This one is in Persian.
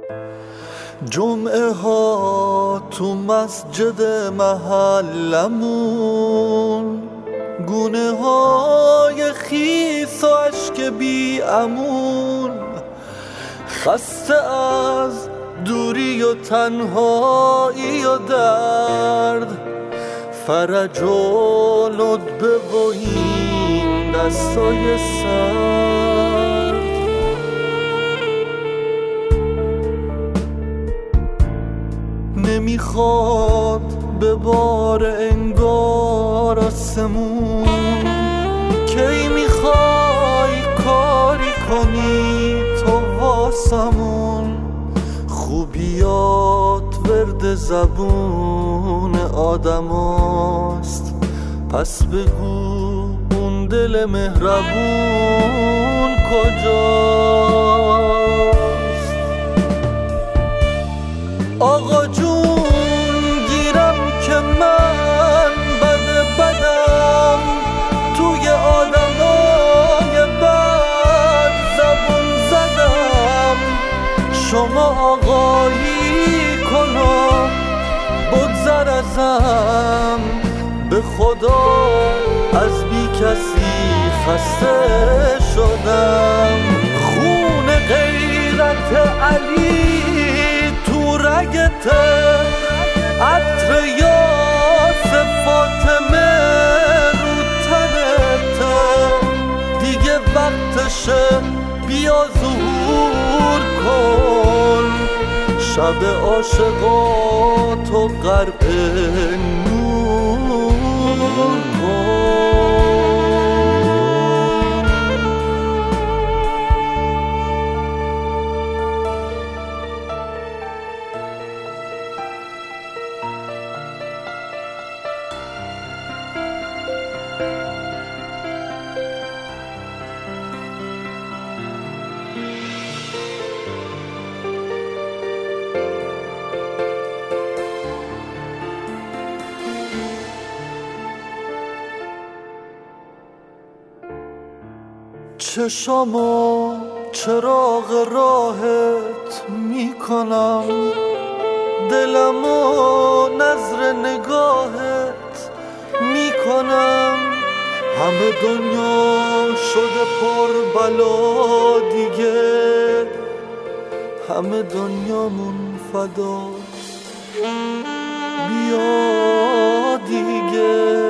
جمعه ها تو مسجد محلمون، گونه های خیس و عشق بی امون، خسته از دوری و تنهایی و درد، فرج و ندبه و این دستای سرد. نمیخواد به بار انگار آسمون، کی میخوای کاری کنی تو واسمون؟ خوبیات ورد زبون آدماست، پس بگو اون دل مهربون کجاست؟ آقا جون گیرم که من بدم توی آدمای بد زبون زدم. شما آقایی کنا بگذر ازم، به خدا از بی کسی خسته شدم. خون غیرت علی تو رگته، عطر یاس فاطمه رو تنته. دیگه وقتشه بیا ظهور کن، شب عاشقاتو غرق نور کن. چشامو چراغ راهت میکنم، دلمو نظر نگاهت میکنم. همه دنیا شده پر بلا دیگه، همه دنیامون فداست، بیا دیگه.